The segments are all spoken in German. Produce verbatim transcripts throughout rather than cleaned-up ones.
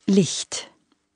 Licht.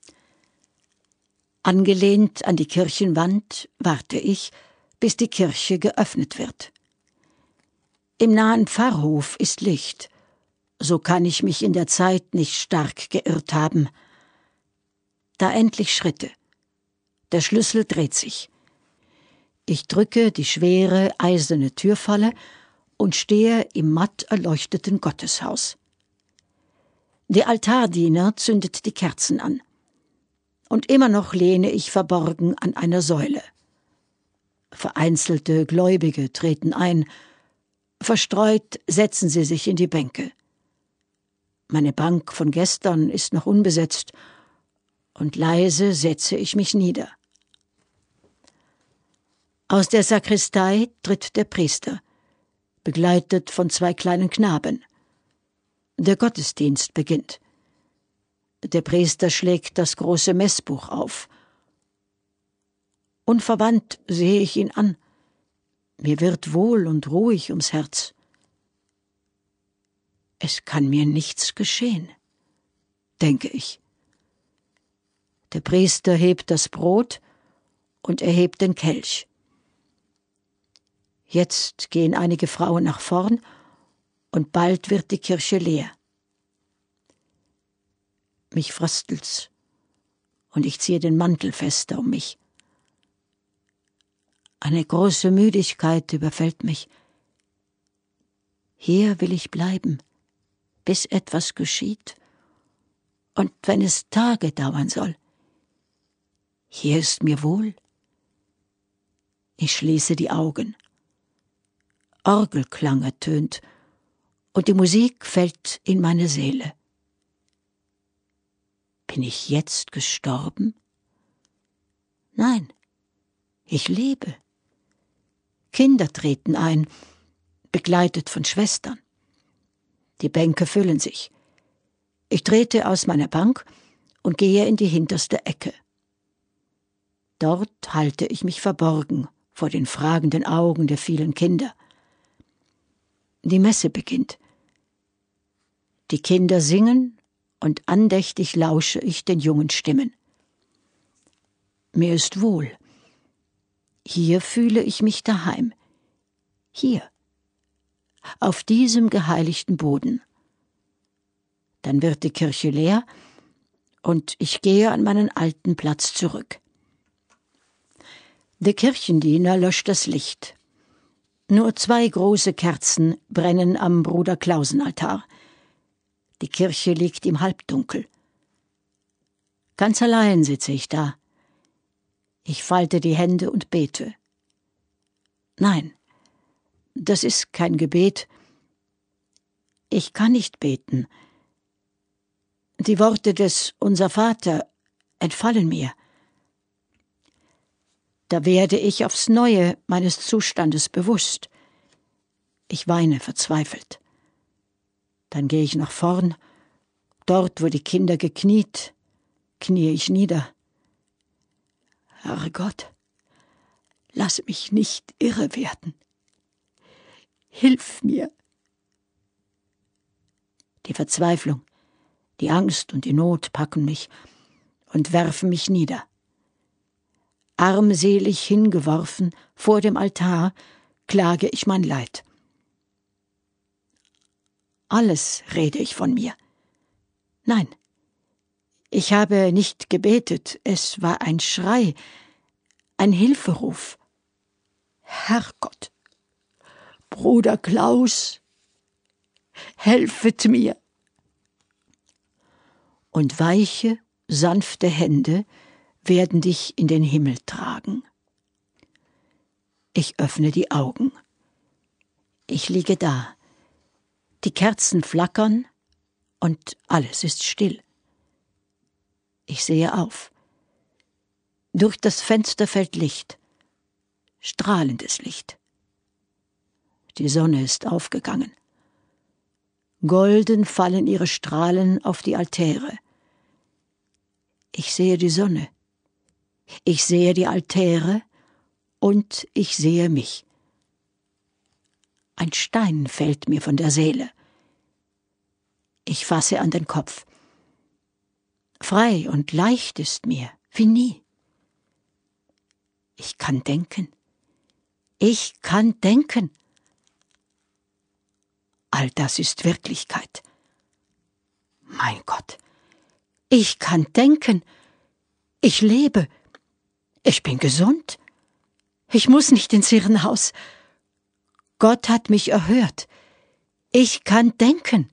Angelehnt an die Kirchenwand warte ich, bis die Kirche geöffnet wird. Im nahen Pfarrhof ist Licht, so kann ich mich in der Zeit nicht stark geirrt haben. Da endlich Schritte. Der Schlüssel dreht sich. Ich drücke die schwere, eiserne Türfalle und stehe im matt erleuchteten Gotteshaus. Der Altardiener zündet die Kerzen an. Und immer noch lehne ich verborgen an einer Säule. Vereinzelte Gläubige treten ein. Verstreut setzen sie sich in die Bänke. Meine Bank von gestern ist noch unbesetzt, und leise setze ich mich nieder. Aus der Sakristei tritt der Priester, begleitet von zwei kleinen Knaben. Der Gottesdienst beginnt. Der Priester schlägt das große Messbuch auf. Unverwandt sehe ich ihn an. Mir wird wohl und ruhig ums Herz. Es kann mir nichts geschehen, denke ich. Der Priester hebt das Brot und erhebt den Kelch. Jetzt gehen einige Frauen nach vorn und bald wird die Kirche leer. Mich fröstelt's und ich ziehe den Mantel fester um mich. Eine große Müdigkeit überfällt mich. Hier will ich bleiben, bis etwas geschieht und wenn es Tage dauern soll. Hier ist mir wohl. Ich schließe die Augen. Orgelklang ertönt und die Musik fällt in meine Seele. Bin ich jetzt gestorben? Nein, ich lebe. Kinder treten ein, begleitet von Schwestern. Die Bänke füllen sich. Ich trete aus meiner Bank und gehe in die hinterste Ecke. Dort halte ich mich verborgen vor den fragenden Augen der vielen Kinder. Die Messe beginnt. Die Kinder singen und andächtig lausche ich den jungen Stimmen. Mir ist wohl. Hier fühle ich mich daheim. Hier, auf diesem geheiligten Boden. Dann wird die Kirche leer und ich gehe an meinen alten Platz zurück. Der Kirchendiener löscht das Licht. Nur zwei große Kerzen brennen am Bruder-Klausen-Altar. Die Kirche liegt im Halbdunkel. Ganz allein sitze ich da. Ich falte die Hände und bete. Nein, das ist kein Gebet. Ich kann nicht beten. Die Worte des Unser Vater entfallen mir. Da werde ich aufs Neue meines Zustandes bewusst. Ich weine verzweifelt. Dann gehe ich nach vorn. Dort, wo die Kinder gekniet, kniee ich nieder. Herrgott, lass mich nicht irre werden. Hilf mir. Die Verzweiflung, die Angst und die Not packen mich und werfen mich nieder. Armselig hingeworfen vor dem Altar klage ich mein Leid. Alles rede ich von mir. Nein, ich habe nicht gebetet, es war ein Schrei, ein Hilferuf. Herrgott, Bruder Klaus, helfet mir! Und weiche, sanfte Hände werden dich in den Himmel tragen. Ich öffne die Augen. Ich liege da. Die Kerzen flackern und alles ist still. Ich sehe auf. Durch das Fenster fällt Licht, strahlendes Licht. Die Sonne ist aufgegangen. Golden fallen ihre Strahlen auf die Altäre. Ich sehe die Sonne. Ich sehe die Altäre und ich sehe mich. Ein Stein fällt mir von der Seele. Ich fasse an den Kopf. Frei und leicht ist mir, wie nie. Ich kann denken. Ich kann denken. All das ist Wirklichkeit. Mein Gott, ich kann denken. Ich lebe. Ich bin gesund. Ich muss nicht ins Irrenhaus. Gott hat mich erhört. Ich kann denken.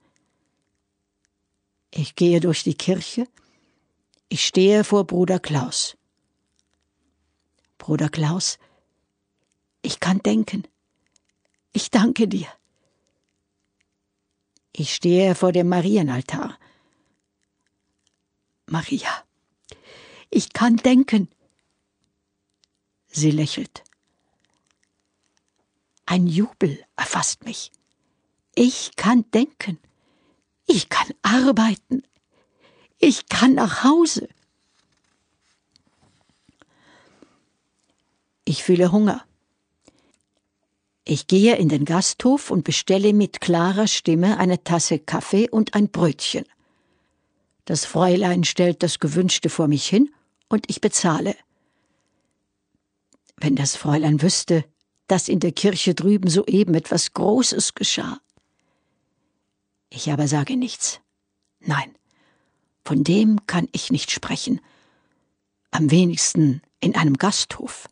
Ich gehe durch die Kirche. Ich stehe vor Bruder Klaus. Bruder Klaus, ich kann denken. Ich danke dir. Ich stehe vor dem Marienaltar. Maria, ich kann denken. Sie lächelt. Ein Jubel erfasst mich. Ich kann denken. Ich kann arbeiten. Ich kann nach Hause. Ich fühle Hunger. Ich gehe in den Gasthof und bestelle mit klarer Stimme eine Tasse Kaffee und ein Brötchen. Das Fräulein stellt das Gewünschte vor mich hin und ich bezahle. Wenn das Fräulein wüsste, dass in der Kirche drüben soeben etwas Großes geschah. Ich aber sage nichts. Nein, von dem kann ich nicht sprechen. Am wenigsten in einem Gasthof.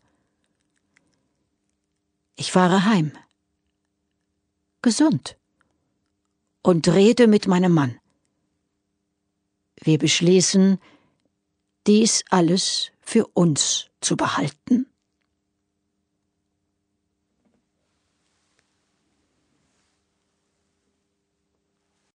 Ich fahre heim. Gesund. Und rede mit meinem Mann. Wir beschließen, dies alles für uns zu behalten.